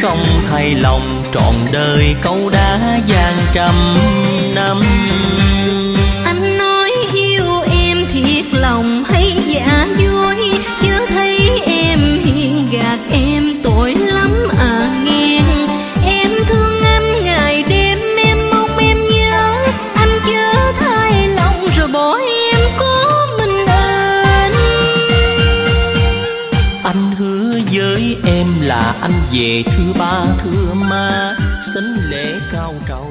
không thay lòng, trọn đời câu đã vang trăm năm. Anh nói yêu em thiệt lòng hay giả dối, chớ thấy em hiền gạt em tội lắm à nghe. Em thương anh ngày đêm, em mong em nhớ, anh chớ thay lòng rồi bỏ em có mình anh. Anh hứa với em là anh về thưa ba thưa má, sính lễ cao trầu